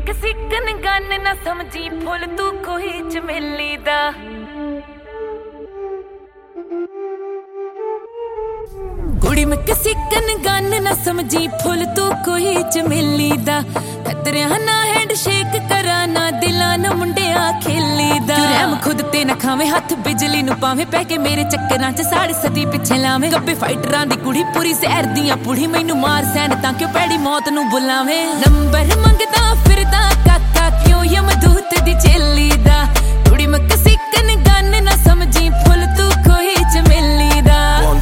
Mexican gun ਨਾ ਸਮਝੀ ਫੁੱਲ ਤੂੰ ਕੋਈ ਚਮੇਲੀ ਦਾ ਕੁੜੀ ਮੈਕਸੀਕਨ ਗਨ ਨਾ ਸਮਝੀ ਫੁੱਲ ਤੂੰ ਕੋਈ ਚਮੇਲੀ ਦਾ ਖਤਰਿਆਂ ਨਾ ਹੈਂਡ ਸ਼ੇਕ ਕਰਾਂ ਨਾ ਦਿਲਾਂ ਨਾ ਮੁੰਡਿਆਂ ਖੇਲੀ ਦਾ ਤੂੰ ਰਹਿਮ ਖੁਦ ਤੇ ਨਾ ਖਾਵੇਂ ਹੱਥ ਬਿਜਲੀ ਨੂੰ ਪਾਵੇਂ ਪੈ ਕੇ ਮੇਰੇ ਚੱਕਰਾਂ 'ਚ ਸਾੜ ਸਦੀ ਪਿੱਛੇ ਲਾਵੇਂ ਗੱਬੇ ਫਾਈਟਰਾਂ ਦੀ ਕੁੜੀ ਪੂਰੀ ਜ਼ਹਿਰ ਦੀਆਂ ਪੁੜੀ ਮੈਨੂੰ ਮਾਰ ਸੈਨ ਤਾਂ ਕਿਉਂ ਪੈੜੀ ਮੌਤ ਨੂੰ ਬੁਲਾਵੇਂ ਨੰਬਰ ਮੰਗਦਾ ਫਿਰਦਾ ਕਾਕਾ ਕਿਉਂ ਯਮਦੂਤ ਦੀ ਚੇਲੀ ਦਾ ਕੁੜੀ ਮੈਕਸੀਕਨ ਗਨ ਨਾ ਸਮਝੀ ਫੁੱਲ ਤੂੰ ਕੋਈ ਚਮੇਲੀ ਦਾ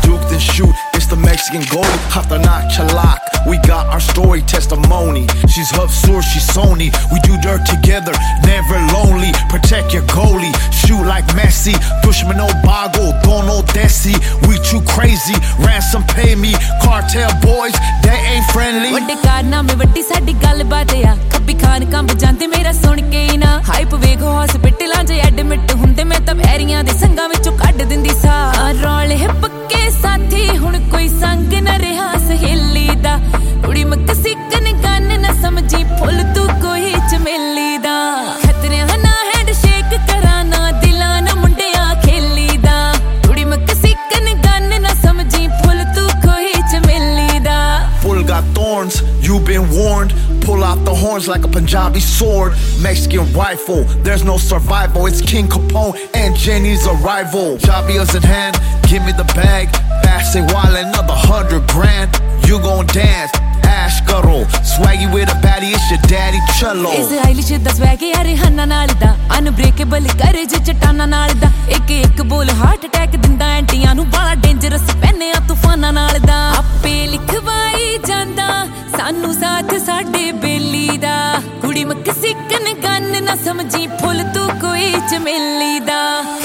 It's the Mexican goalie, hata na chalak. We got our story, testimony. She's Hubsur, she's Sony. We do dirt together, never lonely. Protect your goalie, shoot like Messi. Dushman no bago, dono desi. We too crazy, ransom pay me. Cartel boys, they ain't friendly. ਵੱਡੇ ਕਾਰਨਾਮੇ ਵੱਡੀ ਸਾਡੀ ਗੱਲਬਾਤ ਆ ਖੱਬੀ ਖਾਨ ਕੰਬ ਜਾਂਦੇ ਮੇਰਾ ਸੁਣ ਕੇ ਹੀ ਨਾ ਹਾਈਪ ਵੇਖੋ ਹਸਪੀਟਲਾਂ 'ਚ ਐਡਮਿਟ ਹੁੰਦੇ ਮੈਂ ਤਾਂ ਬਹਿਰੀਆਂ ਦੇ ਸੰਗਾਂ ਵਿੱਚੋਂ ਕੱਢ ਦਿੰਦੀ ਸਾਹ ਰੌਲੇ ਪੱਕੇ ਸਾਥੀ ਹੁਣ ਕੋਈ ਸੰਗ ਨਾ ਰਿਹਾ ਸਹੇਲੀ ਦਾ ਕੁੜੀ ਮੈਕਸੀਕਨ ਗਨ ਨਾ ਸਮਝੀ ਫੁੱਲ ਤੂੰ ਕੋਈ ਚਮੇਲੀ ਦਾ ਖਤਰਿਆਂ ਨਾ ਹੈਂਡ ਸ਼ੇਕ ਕਰਾਂ ਨਾ ਦਿਲਾਂ ਨਾ ਮੁੰਡਿਆਂ ਖੇਲੀ ਦਾ ਕੁੜੀ ਮੈਕਸੀਕਨ ਗਨ ਨਾ ਸਮਝੀ ਫੁੱਲ ਤੂੰ ਕੋਈ ਚਮੇਲੀ ਦਾ Full got thorns, you've been warned. Pull out the horns like a Punjabi sword. Mexican rifle, there's no survival. It's King Capone and Jenny's arrival. Javia's in hand, give me the bag. Bass say wall another 100 grand. You gon' dance, ash karo. Swaggy with a baddie, it's your daddy cello. Is Eilish da swag yare hanna naal da. Unbreakable courage ਚਟਾਨਾ ਨਾਲ ਦਾ ਇੱਕ ਇੱਕ ਬੋਲ heart attack ਦਿੰਦਾ ਐਂਟੀਆਂ ਨੂੰ ਬੜਾ dangerous ਪੈਨੇ ਆ ਤੂਫਾਨਾਂ ਨਾਲ ਦਾ ਆਪੇ ਲਿਖਵਾਈ ਜਾਂਦਾ ਸਾਨੂੰ ਸਾਥ ਸਾਡੇ ਬੇਲੀ ਦਾ ਕੁੜੀ ਮੈਕਸੀਕਨ ਗਨ ਨਾ ਸਮਝੀ ਫੁੱਲ ਤੂੰ ਕੋਈ ਚਮੇਲੀ ਦਾ